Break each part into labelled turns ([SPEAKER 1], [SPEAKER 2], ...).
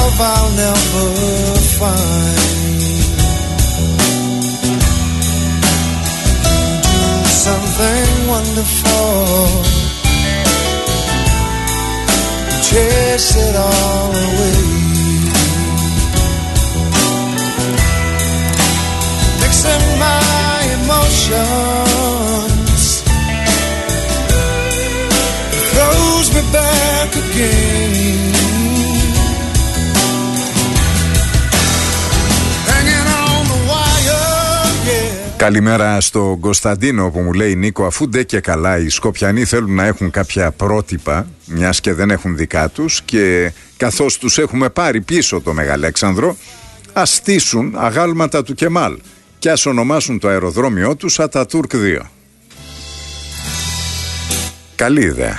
[SPEAKER 1] love I'll never find. Do something wonderful, chase it all away. Mixing my emotions, it throws me back again. Hanging on the wire, yeah.
[SPEAKER 2] Καλημέρα στον Κωνσταντίνο που μου λέει: Νίκο, αφού ντε και καλά οι Σκοπιανοί θέλουν να έχουν κάποια πρότυπα, μιας και δεν έχουν δικά τους, και καθώς τους έχουμε πάρει πίσω το Μεγαλέξανδρο, ας στήσουν αγάλματα του Κεμάλ και ας ονομάσουν το αεροδρόμιό τους Ατατούρκ 2. Καλή ιδέα.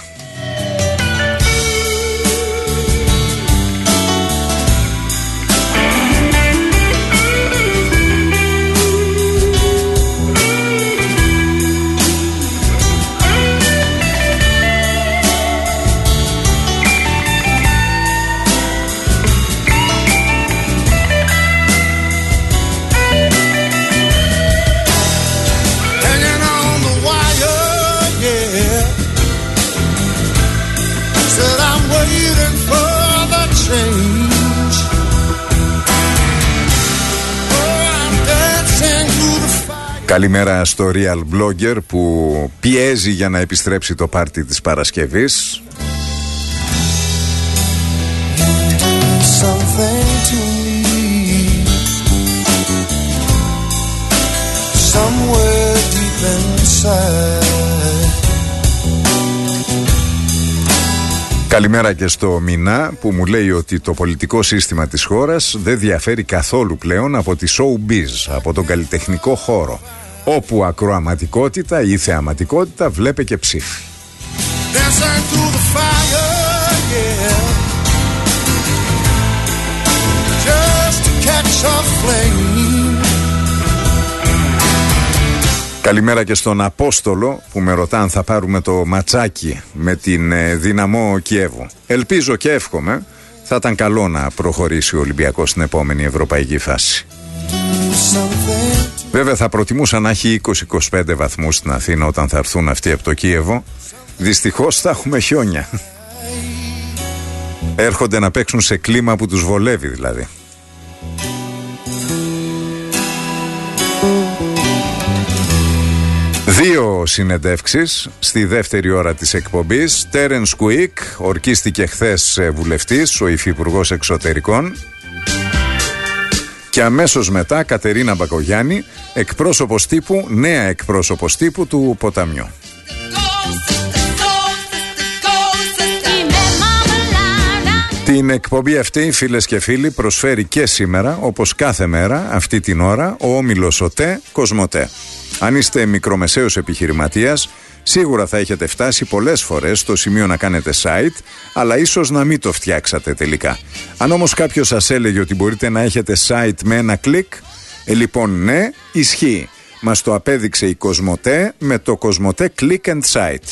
[SPEAKER 2] Καλημέρα στο Real Blogger που πιέζει για να επιστρέψει το πάρτι της Παρασκευής. Καλημέρα και στο Μινά που μου λέει ότι το πολιτικό σύστημα της χώρας δεν διαφέρει καθόλου πλέον από τη showbiz, από τον καλλιτεχνικό χώρο, όπου ακροαματικότητα ή θεαματικότητα βλέπε και ψήφι. Καλημέρα και στον Απόστολο που με ρωτά αν θα πάρουμε το ματσάκι με την Δυναμό Κιέβου. Ελπίζω και εύχομαι, θα ήταν καλό να προχωρήσει ο Ολυμπιακός στην επόμενη ευρωπαϊκή φάση. Βέβαια θα προτιμούσα να έχει 20-25 βαθμούς στην Αθήνα όταν θα έρθουν αυτοί από το Κίεβο. Δυστυχώς θα έχουμε χιόνια. Έρχονται να παίξουν σε κλίμα που τους βολεύει δηλαδή. Δύο συνεντεύξεις στη δεύτερη ώρα της εκπομπής. Τέρενς Κουίκ, ορκίστηκε χθες βουλευτής, ο υφυπουργός εξωτερικών. Και αμέσως μετά Κατερίνα Μπακογιάννη, εκπρόσωπος τύπου, νέα εκπρόσωπος τύπου του ποταμιού. Την εκπομπή αυτή, φίλες και φίλοι, προσφέρει και σήμερα, όπως κάθε μέρα, αυτή την ώρα, ο όμιλος ΟΤΕ Κοσμοτέ. Αν είστε μικρομεσαίος επιχειρηματίας, σίγουρα θα έχετε φτάσει πολλές φορές στο σημείο να κάνετε site, αλλά ίσως να μην το φτιάξατε τελικά. Αν όμως κάποιος σας έλεγε ότι μπορείτε να έχετε site με ένα κλικ, λοιπόν ναι, ισχύει. Μας το απέδειξε η Κοσμοτέ με το Κοσμοτέ Click and Site.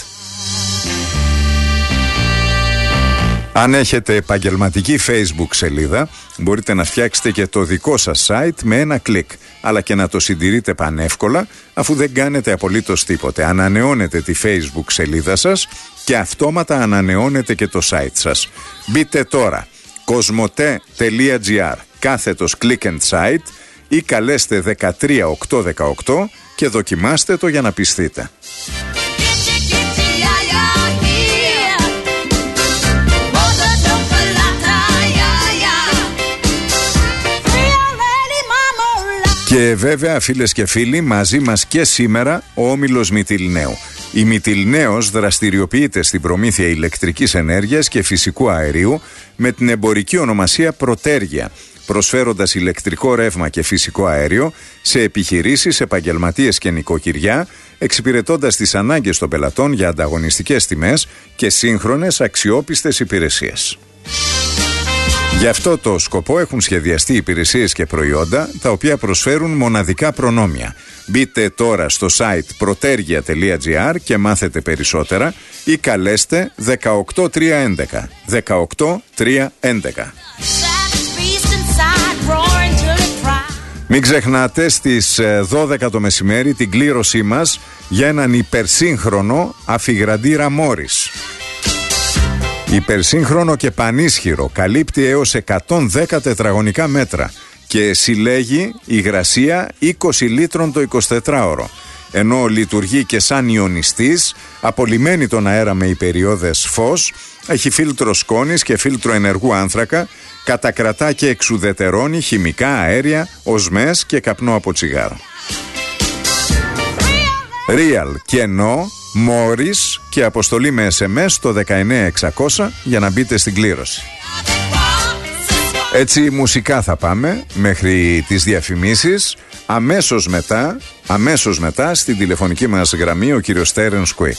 [SPEAKER 2] Αν έχετε επαγγελματική Facebook σελίδα, μπορείτε να φτιάξετε και το δικό σας site με ένα κλικ, αλλά και να το συντηρείτε πανεύκολα, αφού δεν κάνετε απολύτως τίποτε. Ανανεώνετε τη Facebook σελίδα σας και αυτόματα ανανεώνετε και το site σας. Μπείτε τώρα cosmote.gr /click and site ή καλέστε 13818 και δοκιμάστε το για να πιστείτε. Και βέβαια, φίλες και φίλοι, μαζί μας και σήμερα ο όμιλος Μυτιληναίου. Η Μυτιληναίος δραστηριοποιείται στην προμήθεια ηλεκτρικής ενέργειας και φυσικού αερίου με την εμπορική ονομασία Πρωτέργεια, προσφέροντας ηλεκτρικό ρεύμα και φυσικό αέριο σε επιχειρήσεις, επαγγελματίες και νοικοκυριά, εξυπηρετώντας τις ανάγκες των πελατών για ανταγωνιστικές τιμές και σύγχρονες αξιόπιστες υπηρεσίες. Γι' αυτό το σκοπό έχουν σχεδιαστεί υπηρεσίες και προϊόντα τα οποία προσφέρουν μοναδικά προνόμια. Μπείτε τώρα στο site protergia.gr και μάθετε περισσότερα ή καλέστε 18311. 18311. Μην ξεχνάτε στις 12 το μεσημέρι την κλήρωσή μας για έναν υπερσύγχρονο αφιγραντήρα Μόρις. Υπερσύγχρονο και πανίσχυρο, καλύπτει έως 110 τετραγωνικά μέτρα και συλλέγει υγρασία 20 λίτρων το 24ωρο. Ενώ λειτουργεί και σαν ιονιστής, απολυμμένει τον αέρα με υπεριόδες φως, έχει φίλτρο σκόνης και φίλτρο ενεργού άνθρακα, κατακρατά και εξουδετερώνει χημικά, αέρια, οσμές και καπνό από τσιγάρο. Real, κενό, Μόρις και αποστολή με SMS στο 19600 για να μπείτε στην κλήρωση. Έτσι μουσικά θα πάμε μέχρι τις διαφημίσεις. Αμέσως μετά στην τηλεφωνική μας γραμμή ο κύριος Terence Quick.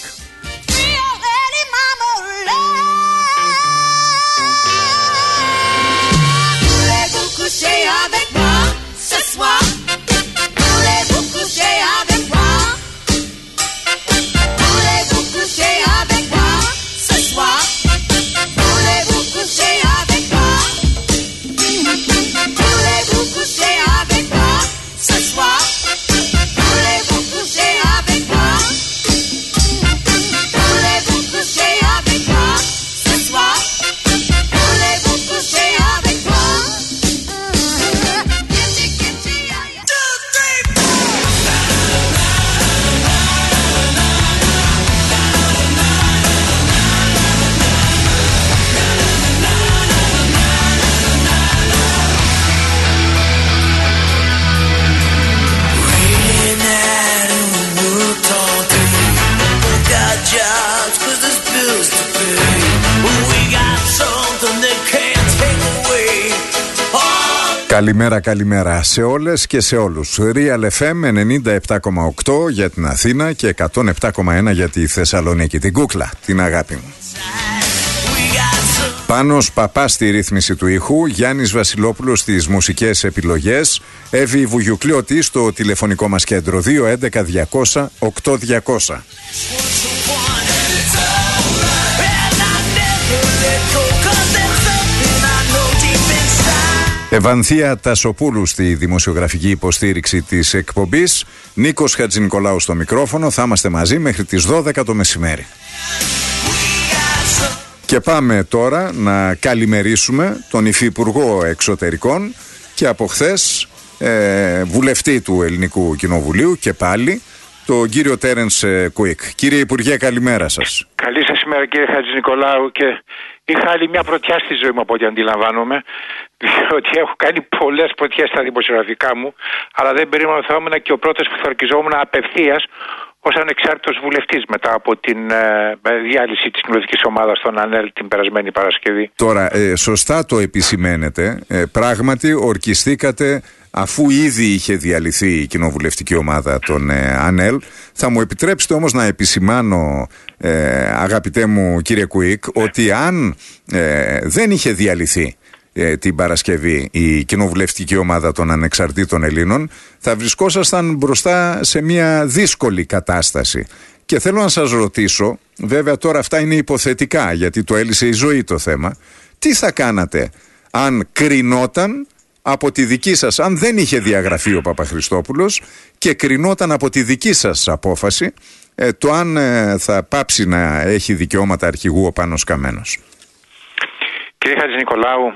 [SPEAKER 2] Καλημέρα σε όλες και σε όλους. Real FM 97,8 για την Αθήνα και 107,1 για τη Θεσσαλονίκη. Την κούκλα, την αγάπη μου. Πάνος Παπάς στη ρύθμιση του ήχου, Γιάννης Βασιλόπουλος στις μουσικές επιλογές, Εύη Βουγιουκλιώτη στο τηλεφωνικό μας κέντρο 211 200 8200. Ευανθία Τασοπούλου στη δημοσιογραφική υποστήριξη της εκπομπής, Νίκος Χατζηνικολάου στο μικρόφωνο. Θα είμαστε μαζί μέχρι τις 12 το μεσημέρι. Και πάμε τώρα να καλημερίσουμε τον Υφυπουργό Εξωτερικών και από χθες βουλευτή του Ελληνικού Κοινοβουλίου και πάλι, τον κύριο Terence Quick. Κύριε Υπουργέ, καλημέρα σας.
[SPEAKER 3] Καλή σας ημέρα κύριε Χατζηνικολάου, και είχα άλλη μια πρωτιά στη ζωή μου από ό,τι αντιλαμβάνομαι, διότι έχω κάνει πολλές πρωτιές στα δημοσιογραφικά μου, αλλά δεν περίμενα ότι θα ήμουν και ο πρώτος που θα ορκιζόμουν απευθείας ως ανεξάρτητος βουλευτής μετά από την διάλυση της κοινοβουλευτικής ομάδας των ΑΝΕΛ την περασμένη Παρασκευή. Τώρα,
[SPEAKER 2] σωστά το επισημαίνετε. Πράγματι ορκιστήκατε αφού ήδη είχε διαλυθεί η κοινοβουλευτική ομάδα των ΑΝΕΛ. Θα μου επιτρέψετε όμως να επισημάνω, αγαπητέ μου κύριε Κουίκ, ότι αν δεν είχε διαλυθεί την Παρασκευή η κοινοβουλευτική ομάδα των ανεξαρτήτων Ελλήνων, θα βρισκόσασταν μπροστά σε μια δύσκολη κατάσταση. Και θέλω να σας ρωτήσω, βέβαια τώρα αυτά είναι υποθετικά γιατί το έλυσε η ζωή το θέμα, τι θα κάνατε αν κρινόταν από τη δική σας, αν δεν είχε διαγραφεί ο Παπαχριστόπουλος και κρινόταν από τη δική σας απόφαση το αν θα πάψει να έχει δικαιώματα αρχηγού ο Πάνος Καμένος?
[SPEAKER 3] Κύριε Χατζηνικολάου,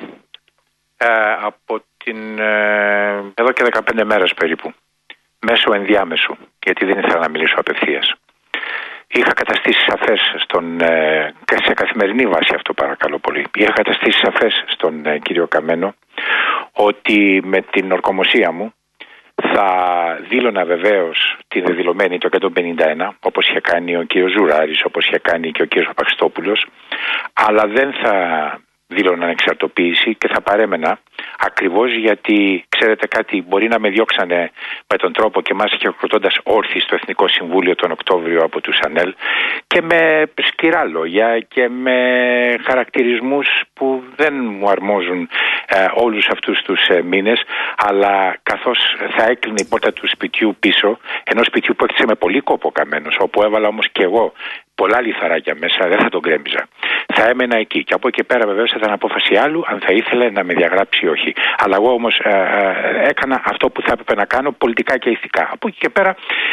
[SPEAKER 3] εδώ και 15 μέρες περίπου, μέσω ενδιάμεσου, γιατί δεν ήθελα να μιλήσω απευθείας, είχα καταστήσει σαφές και σε καθημερινή βάση αυτό παρακαλώ πολύ, είχα καταστήσει σαφές στον κύριο Καμένο ότι με την ορκομοσία μου θα δήλωνα βεβαίως τη δεδηλωμένη το 151, όπως είχε κάνει ο κύριος Ζουράρης, όπως είχε κάνει και ο κύριος Παπαχριστόπουλος, αλλά δεν θα δήλωνα ανεξαρτοποίηση και θα παρέμενα, ακριβώς γιατί ξέρετε κάτι, μπορεί να με διώξανε με τον τρόπο και μας χειροκροτώντας όρθιοι στο Εθνικό Συμβούλιο τον Οκτώβριο από τους ΑΝΕΛ και με σκληρά λόγια και με χαρακτηρισμούς που δεν μου αρμόζουν όλους αυτούς τους μήνες, αλλά καθώς θα έκλεινε η πόρτα του σπιτιού πίσω, ενός σπιτιού που έκτισε με πολύ κόπο καμένος, όπου έβαλα όμως και εγώ πολλά λιθαράκια μέσα, δεν θα τον γκρέμιζα. Θα έμενα εκεί και από εκεί πέρα βεβαίως ήταν απόφαση άλλου αν θα ήθελε να με διαγράψει ή όχι. Αλλά εγώ όμως έκανα αυτό που θα έπρεπε να κάνω πολιτικά και ηθικά. Από εκεί και πέρα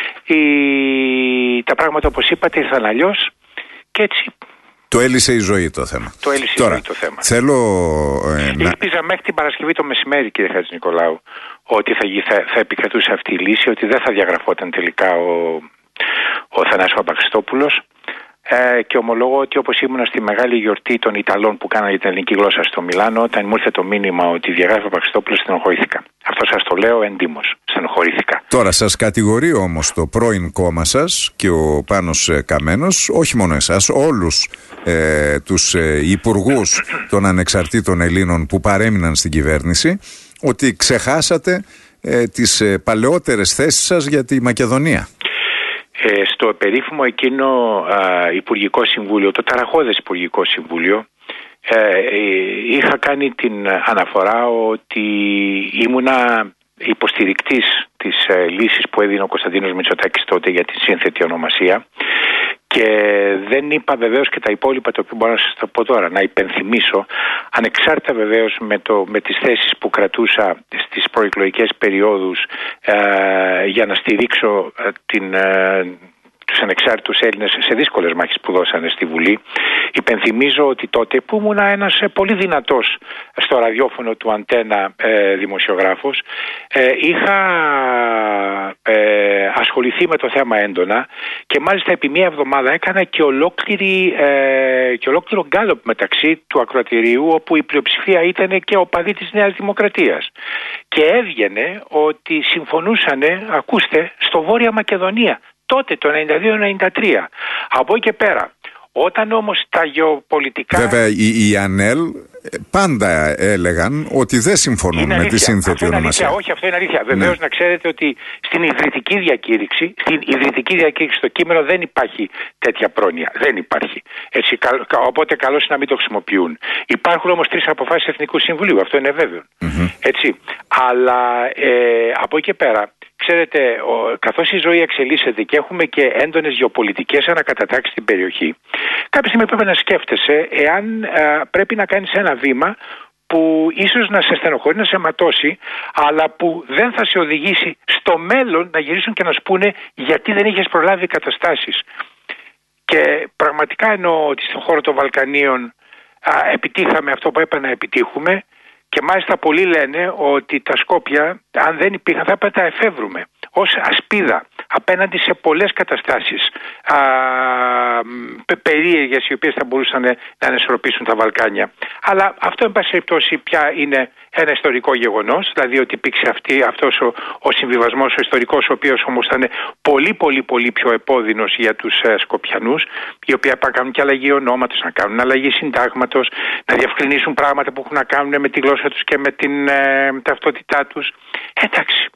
[SPEAKER 3] τα πράγματα, όπως είπατε, ήρθαν αλλιώς και έτσι.
[SPEAKER 2] Το έλυσε η ζωή το θέμα.
[SPEAKER 3] Το έλυσε η ζωή το θέμα.
[SPEAKER 2] Θέλω
[SPEAKER 3] Ελπίζα μέχρι την Παρασκευή το μεσημέρι, κύριε Χατζηνικολάου, ότι θα επικρατούσε αυτή η λύση, ότι δεν θα διαγραφόταν τελικά ο Θανάσης Παπαχριστόπουλος. Και ομολόγω ότι όπως ήμουνα στη μεγάλη γιορτή των Ιταλών που κάνανε για την ελληνική γλώσσα στο Μιλάνο, όταν μου ήρθε το μήνυμα ότι διαγράφει ο Παπαχριστόπουλος, στενοχωρήθηκα. Αυτό σας το λέω εντύμως. Στενοχωρήθηκα.
[SPEAKER 2] Τώρα σας κατηγορεί όμως το πρώην κόμμα σας και ο Πάνος Καμένος, όχι μόνο εσάς, όλους τους υπουργούς των ανεξαρτήτων Ελλήνων που παρέμειναν στην κυβέρνηση, ότι ξεχάσατε τις παλαιότερες θέσεις σας για τη Μακεδονία.
[SPEAKER 3] Στο περίφημο εκείνο Υπουργικό Συμβούλιο, το ταραχώδες Υπουργικό Συμβούλιο, είχα κάνει την αναφορά ότι ήμουνα υποστηρικτής της λύσης που έδινε ο Κωνσταντίνος Μητσοτάκης τότε για τη σύνθετη ονομασία, και δεν είπα βεβαίως και τα υπόλοιπα, τα οποία μπορώ να σας τα πω τώρα, να υπενθυμίσω, ανεξάρτητα βεβαίως με τις θέσεις που κρατούσα στις προεκλογικές περιόδους για να στηρίξω τους ανεξάρτητους Έλληνες σε δύσκολες μάχες που δώσανε στη Βουλή. Υπενθυμίζω ότι τότε που ήμουν ένας πολύ δυνατός στο ραδιόφωνο του Αντένα δημοσιογράφος, είχα ασχοληθεί με το θέμα έντονα και μάλιστα επί μία εβδομάδα έκανα και ολόκληρο γκάλωπ μεταξύ του ακροατηρίου, όπου η πλειοψηφία ήταν και οπαδοί της Νέας Δημοκρατίας, και έβγαινε ότι συμφωνούσανε, ακούστε, στο Βόρεια Μακεδονία τότε το 92-93. Από εκεί και πέρα, όταν όμως τα γεωπολιτικά...
[SPEAKER 2] Βέβαια οι ΑΝΕΛ πάντα έλεγαν ότι δεν συμφωνούν με τη σύνθετη ονομασία.
[SPEAKER 3] Όχι, αυτό είναι αλήθεια. Βεβαίως να ξέρετε ότι στην ιδρυτική διακήρυξη, στο κείμενο δεν υπάρχει τέτοια πρόνοια. Δεν υπάρχει. Έτσι, οπότε καλώς είναι να μην το χρησιμοποιούν. Υπάρχουν όμως 3 αποφάσεις Εθνικού Συμβουλίου. Αυτό είναι βέβαιο. Έτσι. Αλλά από εκεί και πέρα, ξέρετε, καθώς η ζωή εξελίσσεται και έχουμε και έντονες γεωπολιτικές ανακατατάξεις στην περιοχή, κάποια στιγμή πρέπει να σκέφτεσαι εάν πρέπει να κάνεις ένα βήμα που ίσως να σε στενοχωρεί, να σε ματώσει, αλλά που δεν θα σε οδηγήσει στο μέλλον να γυρίσουν και να σου πούνε γιατί δεν είχες προλάβει καταστάσεις. Και πραγματικά εννοώ ότι στον χώρο των Βαλκανίων επιτύχαμε αυτό που έπρεπε να επιτύχουμε, και μάλιστα πολλοί λένε ότι τα Σκόπια, αν δεν υπήρχαν, θα έπρεπε να τα εφεύρουμε ως ασπίδα απέναντι σε πολλές καταστάσεις περίεργες, οι οποίες θα μπορούσαν να ανισορροπήσουν τα Βαλκάνια. Αλλά αυτό, εν πάση περιπτώσει, πια είναι ένα ιστορικό γεγονός, δηλαδή ότι υπήρξε αυτός ο συμβιβασμός ο ιστορικός, ο οποίος όμως ήταν πολύ πιο επώδυνος για τους Σκοπιανούς, οι οποίοι θα κάνουν και αλλαγή ονόματος, να κάνουν αλλαγή συντάγματος, να διευκρινίσουν πράγματα που έχουν να κάνουν με τη γλώσσα τους και με την ταυτότητά τους. Εντάξει.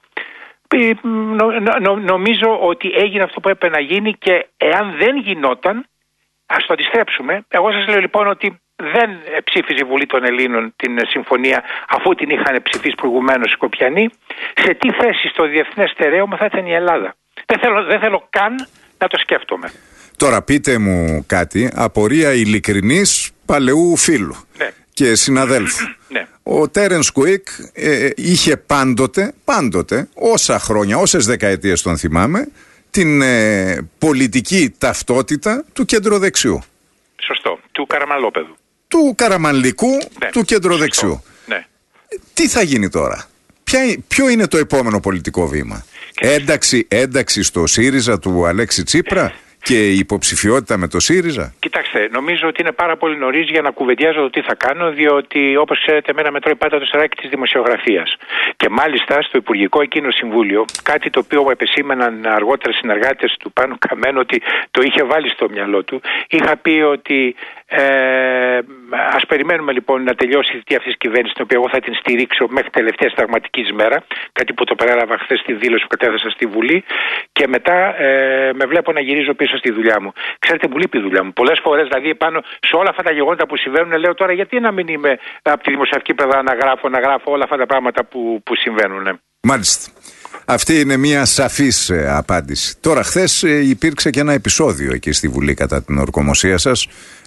[SPEAKER 3] Νομίζω ότι έγινε αυτό που έπρεπε να γίνει, και εάν δεν γινόταν, ας το αντιστρέψουμε. Εγώ σας λέω λοιπόν ότι δεν ψήφιζε η Βουλή των Ελλήνων την συμφωνία, αφού την είχαν ψηφίσει προηγουμένως οι Σκοπιανοί. Σε τι θέση στο διεθνές στερέωμα θα ήταν η Ελλάδα? Δεν θέλω καν να το σκέφτομαι.
[SPEAKER 2] Τώρα πείτε μου κάτι, απορία ειλικρινής παλαιού φίλου και συναδέλφου. Ο Τέρενς Κουίκ είχε πάντοτε, όσα χρόνια, όσες δεκαετίες τον θυμάμαι, την πολιτική ταυτότητα του κεντροδεξιού.
[SPEAKER 3] Σωστό, του Καραμανλόπεδου.
[SPEAKER 2] Του Καραμανλικού, του κεντροδεξιού.
[SPEAKER 3] Ναι.
[SPEAKER 2] Τι θα γίνει τώρα? Ποιο είναι το επόμενο πολιτικό βήμα? Ένταξη στο ΣΥΡΙΖΑ του Αλέξη Τσίπρα και η υποψηφιότητα με το ΣΥΡΙΖΑ?
[SPEAKER 3] Κοιτάξτε, νομίζω ότι είναι πάρα πολύ νωρίς για να κουβεντιάζω το τι θα κάνω, διότι όπως ξέρετε, εμένα με τρώει πάντα το σεράκι της δημοσιογραφίας. Και μάλιστα στο Υπουργικό εκείνο Συμβούλιο, κάτι το οποίο μου επεσήμεναν αργότερα συνεργάτες του Πάνου Καμένου ότι το είχε βάλει στο μυαλό του, είχα πει ότι Ας περιμένουμε λοιπόν να τελειώσει η θητεία αυτής της κυβέρνησης, την οποία εγώ θα την στηρίξω μέχρι τελευταία συνταγματικής μέρα, κάτι που το παρέλαβα χθες στη δήλωση που κατέθεσα στη Βουλή, και μετά με βλέπω να γυρίζω πίσω στη δουλειά μου. Ξέρετε, μου λείπει η δουλειά μου. Πολλές φορές, δηλαδή, πάνω σε όλα αυτά τα γεγονότα που συμβαίνουν, λέω τώρα γιατί να μην είμαι από τη δημοσιογραφική πλευρά να γράφω όλα αυτά τα πράγματα που συμβαίνουν.
[SPEAKER 2] Μάλιστα. Αυτή είναι μια σαφής απάντηση. Τώρα, χθες υπήρξε και ένα επεισόδιο εκεί στη Βουλή κατά την ορκομοσία σας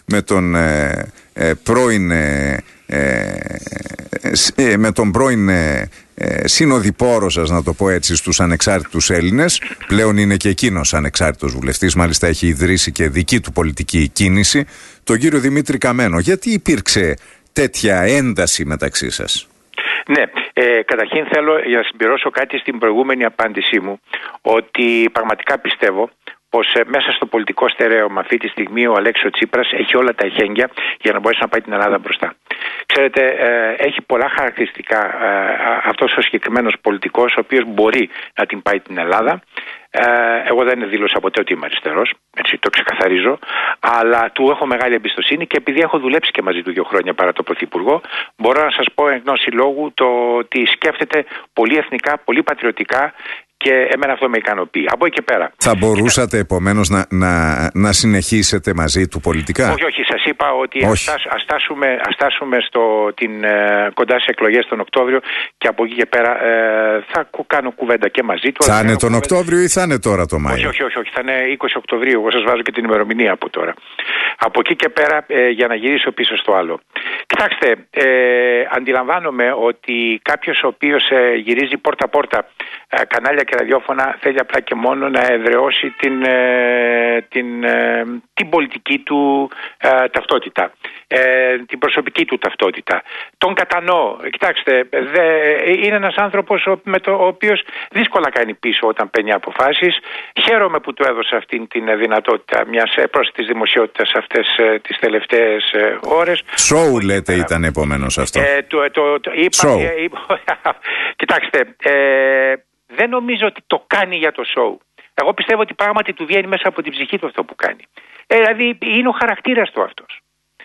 [SPEAKER 2] με τον πρώην συνοδοιπόρο σας, να το πω έτσι, στους ανεξάρτητους Έλληνες. Πλέον είναι και εκείνος ανεξάρτητος βουλευτής, μάλιστα έχει ιδρύσει και δική του πολιτική κίνηση, τον κύριο Δημήτρη Καμένο. Γιατί υπήρξε τέτοια ένταση μεταξύ σας?
[SPEAKER 3] Ναι, καταρχήν θέλω να συμπληρώσω κάτι στην προηγούμενη απάντησή μου, ότι πραγματικά πιστεύω πως μέσα στο πολιτικό στερέωμα αυτή τη στιγμή ο Αλέξης Τσίπρας έχει όλα τα εχέγγυα για να μπορέσει να πάει την Ελλάδα μπροστά. Ξέρετε, έχει πολλά χαρακτηριστικά αυτός ο συγκεκριμένος πολιτικός, ο οποίος μπορεί να την πάει την Ελλάδα. Εγώ δεν δήλωσα ποτέ ότι είμαι αριστερός, έτσι το ξεκαθαρίζω, αλλά του έχω μεγάλη εμπιστοσύνη και επειδή έχω δουλέψει και μαζί του 2 χρόνια παρά το Πρωθυπουργό, μπορώ να σας πω ενός συλλόγου το ότι σκέφτεται πολύ εθνικά, πολύ πατριωτικά. Και εμένα αυτό με ικανοποιεί. Από εκεί και πέρα.
[SPEAKER 2] Θα μπορούσατε επομένως να συνεχίσετε μαζί του πολιτικά?
[SPEAKER 3] Όχι. Σας είπα ότι ας στάσουμε κοντά σε εκλογές τον Οκτώβριο και από εκεί και πέρα θα κάνω κουβέντα και μαζί του.
[SPEAKER 2] Θα είναι τον Οκτώβριο ή θα είναι τώρα το Μάιο?
[SPEAKER 3] Όχι. Θα είναι 20 Οκτωβρίου. Εγώ σας βάζω και την ημερομηνία από τώρα. Από εκεί και πέρα, για να γυρίσω πίσω στο άλλο. Κοιτάξτε, αντιλαμβάνομαι ότι κάποιος ο οποίος γυρίζει πόρτα-πόρτα κανάλια και ραδιόφωνα θέλει απλά και μόνο να εδραιώσει την πολιτική του ταυτότητα, την προσωπική του ταυτότητα. Τον κατανοώ. Κοιτάξτε, είναι ένας άνθρωπος ο οποίος δύσκολα κάνει πίσω όταν παίρνει αποφάσεις. Χαίρομαι που του έδωσε αυτή την δυνατότητα μιας πρόσθετης δημοσιότητας αυτές τις τελευταίες ώρες.
[SPEAKER 2] Σοου λέτε ήταν επομένως αυτό?
[SPEAKER 3] Κοιτάξτε, δεν νομίζω ότι το κάνει για το σοου. Εγώ πιστεύω ότι πράγματι του βγαίνει μέσα από την ψυχή του αυτό που κάνει. Δηλαδή είναι ο χαρακτήρας του αυτός.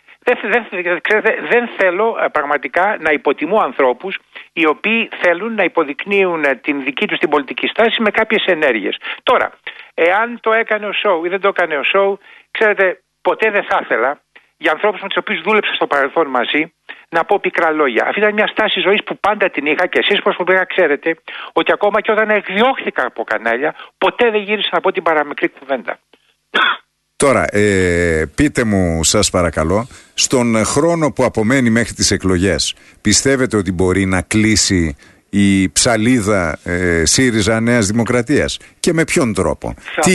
[SPEAKER 3] Δεν θέλω πραγματικά να υποτιμώ ανθρώπους οι οποίοι θέλουν να υποδεικνύουν την δική τους την πολιτική στάση με κάποιες ενέργειες. Τώρα, εάν το έκανε ο σοου ή δεν το έκανε ο σοου, ξέρετε, ποτέ δεν θα ήθελα για ανθρώπους με τους οποίους δούλεψα στο παρελθόν μαζί να πω πικρά λόγια. Αυτή ήταν μια στάση ζωής που πάντα την είχα και εσείς προσωπικά ξέρετε ότι ακόμα και όταν εκδιώχθηκα από κανάλια, ποτέ δεν γύρισα να πω την παραμικρή κουβέντα.
[SPEAKER 2] Τώρα, πείτε μου σας παρακαλώ, στον χρόνο που απομένει μέχρι τις εκλογές, πιστεύετε ότι μπορεί να κλείσει η ψαλίδα ΣΥΡΙΖΑ Νέας Δημοκρατίας? Και με ποιον τρόπο?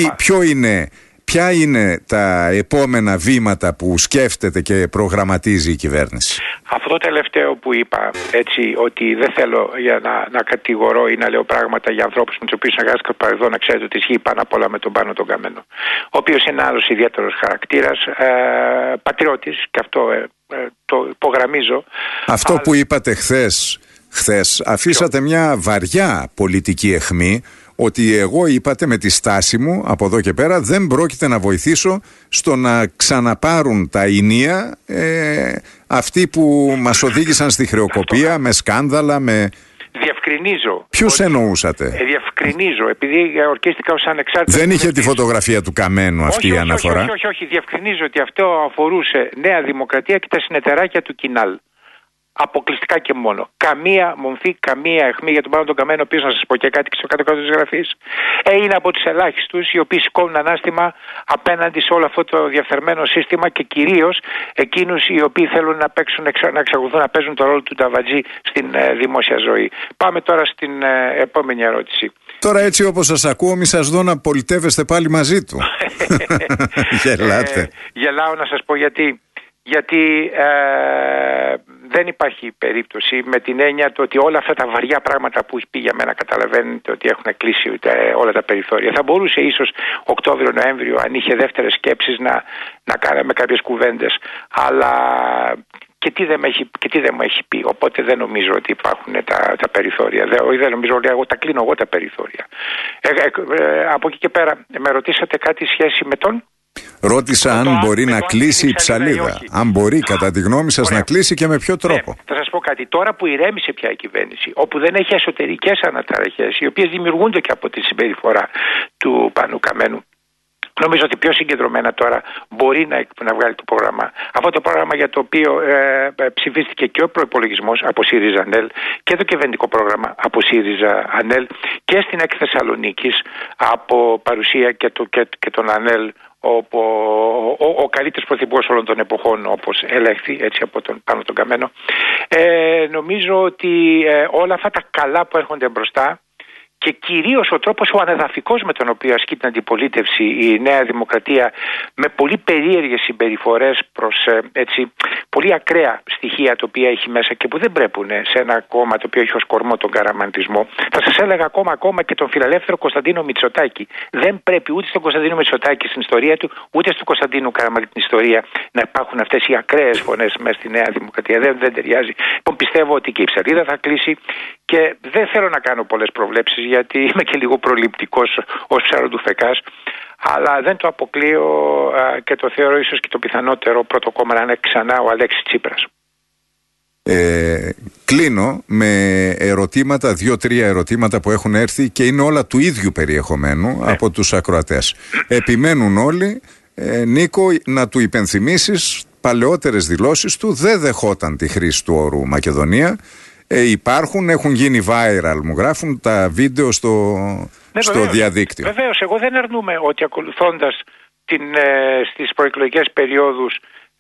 [SPEAKER 2] Ποια είναι τα επόμενα βήματα που σκέφτεται και προγραμματίζει η κυβέρνηση?
[SPEAKER 3] Αυτό το τελευταίο που είπα, έτσι, ότι δεν θέλω για να κατηγορώ ή να λέω πράγματα για ανθρώπους με τους οποίους συνεργάστηκα στο παρελθόν, να ξέρετε ότι ισχύει πάνω απ' όλα με τον Πάνο τον Καμένο, ο οποίος είναι άλλος ιδιαίτερος χαρακτήρας, πατριώτης, και αυτό το υπογραμμίζω.
[SPEAKER 2] Αυτό που είπατε χθες αφήσατε μια βαριά πολιτική αιχμή, ότι εγώ, είπατε, με τη στάση μου από εδώ και πέρα δεν πρόκειται να βοηθήσω στο να ξαναπάρουν τα ηνία αυτοί που μας οδήγησαν στη χρεοκοπία με σκάνδαλα, με...
[SPEAKER 3] Διευκρινίζω.
[SPEAKER 2] Ποιους εννοούσατε?
[SPEAKER 3] Διευκρινίζω, επειδή ορκίστηκα ως ανεξάρτητος.
[SPEAKER 2] Δεν είχε τη φωτογραφία του Καμένου αυτή η αναφορά?
[SPEAKER 3] Όχι. Διευκρινίζω ότι αυτό αφορούσε Νέα Δημοκρατία και τα συνεταιράκια του Κινάλ. Αποκλειστικά και μόνο. Καμία μομφή, καμία αιχμή για τον Πάνο τον Καμένο, ο οποίος, να σας πω και κάτι και στο κάτω-κάτω της γραφής, είναι από τους ελάχιστους οι οποίοι σηκώνουν ανάστημα απέναντι σε όλο αυτό το διαφθαρμένο σύστημα και κυρίως εκείνους οι οποίοι θέλουν να εξακολουθούν να παίζουν το ρόλο του νταβατζή στην δημόσια ζωή. Πάμε τώρα στην επόμενη ερώτηση.
[SPEAKER 2] Τώρα, έτσι όπως σας ακούω, μη σας δω να πολιτεύεστε πάλι μαζί του. Γελάτε.
[SPEAKER 3] Γελάω, να σας πω γιατί δεν υπάρχει περίπτωση, με την έννοια του ότι όλα αυτά τα βαριά πράγματα που έχει πει για μένα, καταλαβαίνετε ότι έχουν κλείσει όλα τα περιθώρια. Θα μπορούσε ίσως Οκτώβριο-Νοέμβριο, αν είχε δεύτερες σκέψεις, να κάναμε κάποιες κουβέντες. Αλλά και τι δεν μου έχει πει. Οπότε δεν νομίζω ότι υπάρχουν τα περιθώρια. Δεν νομίζω ότι τα κλείνω εγώ τα περιθώρια. Από εκεί και πέρα, με ρωτήσατε κάτι σχέση με τον...
[SPEAKER 2] Ρώτησα αν μπορεί να κλείσει η ψαλίδα. Αν μπορεί, κατά τη γνώμη σας, να κλείσει και με ποιο τρόπο.
[SPEAKER 3] Θα σας πω κάτι. Τώρα που ηρέμησε πια η κυβέρνηση, όπου δεν έχει εσωτερικές αναταραχές, οι οποίες δημιουργούνται και από τη συμπεριφορά του Πάνου Καμένου, νομίζω ότι πιο συγκεντρωμένα τώρα μπορεί να βγάλει το πρόγραμμα. Αυτό το πρόγραμμα για το οποίο ψηφίστηκε και ο προϋπολογισμός από ΣΥΡΙΖΑ ΑΝΕΛ και το κυβερνητικό πρόγραμμα από ΣΥΡΙΖΑ ΑΝΕΛ και στην ΕΚ Θεσσαλονίκης από παρουσία και τον ΑΝΕΛ, ο καλύτερος πρωθυπουργός όλων των εποχών, όπως ελέγχθη έτσι από τον Πάνο τον Καμένο. Νομίζω ότι όλα αυτά τα καλά που έρχονται μπροστά και κυρίως ο τρόπος ο ανεδαφικός με τον οποίο ασκεί την αντιπολίτευση η Νέα Δημοκρατία, με πολύ περίεργες συμπεριφορές προς πολύ ακραία στοιχεία τα οποία έχει μέσα και που δεν πρέπουν σε ένα κόμμα το οποίο έχει ως κορμό τον καραμαντισμό. Θα σας έλεγα ακόμα και τον φιλελεύθερο Κωνσταντίνο Μητσοτάκη. Δεν πρέπει ούτε στον Κωνσταντίνο Μητσοτάκη στην ιστορία του, ούτε στον Κωνσταντίνο Καραμανλή την ιστορία να υπάρχουν αυτές οι ακραίες φωνές μέσα στη Νέα Δημοκρατία. Δεν ταιριάζει. Λοιπόν, πιστεύω ότι και η ψαλίδα θα κλείσει και δεν θέλω να κάνω πολλές προβλέψεις, γιατί είμαι και λίγο προληπτικός ως ψαροντουφεκάς, αλλά δεν το αποκλείω και το θεωρώ ίσως και το πιθανότερο πρώτο κόμμα να είναι ξανά ο Αλέξης Τσίπρας.
[SPEAKER 2] Κλείνω με ερωτήματα, 2-3 ερωτήματα που έχουν έρθει και είναι όλα του ίδιου περιεχομένου από τους ακροατές. Επιμένουν όλοι, Νίκο, να του υπενθυμίσεις παλαιότερες δηλώσεις του. Δεν δεχόταν τη χρήση του όρου Μακεδονία. Έχουν γίνει viral, μου γράφουν τα βίντεο στο διαδίκτυο.
[SPEAKER 3] Βεβαίως, εγώ δεν αρνούμαι ότι ακολουθώντας στις προεκλογικές περιόδους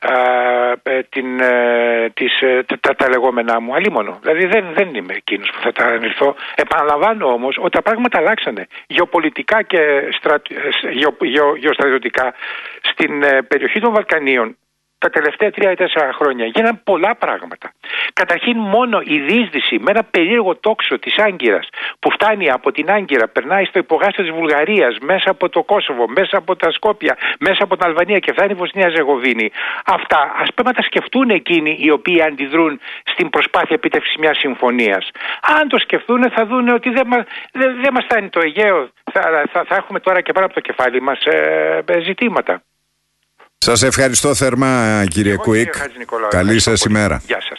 [SPEAKER 3] τα λεγόμενά μου, αλίμονο. Δηλαδή δεν είμαι εκείνος που θα τα αρνηθώ. Επαναλαμβάνω όμως ότι τα πράγματα αλλάξανε γεωπολιτικά και γεωστρατιωτικά στην περιοχή των Βαλκανίων. Τα τελευταία 3-4 χρόνια γίνανε πολλά πράγματα. Καταρχήν, μόνο η διείσδυση με ένα περίεργο τόξο της Άγκυρας που φτάνει από την Άγκυρα, περνάει στο υπογάστιο της Βουλγαρίας, μέσα από το Κόσοβο, μέσα από τα Σκόπια, μέσα από την Αλβανία και φτάνει η Βοσνία Ζεγοβίνη. Αυτά ας πρέπει να τα σκεφτούν εκείνοι οι οποίοι αντιδρούν στην προσπάθεια επίτευξης μιας συμφωνίας. Αν το σκεφτούν, θα δουν ότι δεν μας φτάνει το Αιγαίο. Θα έχουμε τώρα και πάνω από το κεφάλι μας ζητήματα.
[SPEAKER 2] Σας ευχαριστώ θερμά, κύριε Κουίκ. Καλή σας ημέρα.
[SPEAKER 3] Γεια σας.